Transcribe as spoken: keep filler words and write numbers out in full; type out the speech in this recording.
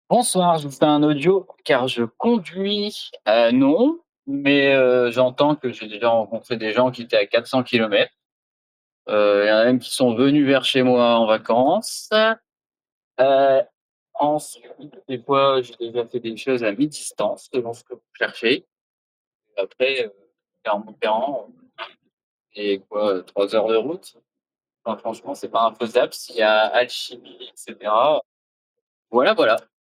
Bonsoir, je vous fais un audio car je conduis, heu, non, mais heu, j'entends que j'ai déjà rencontré des gens qui étaient à quatre cents kilomètres. Heu, il y en a même qui sont venus vers chez moi en vacances. Heu, ensuite, des fois, j'ai déjà fait des choses à mi-distance selon ce que vous cherchez. Après, heu, Clermont-Ferrand et quoi, heu, trois heures de route? Enfin franchement, c'est pas infaisable s'il y a alchimie et cetera. Voilà, voilà.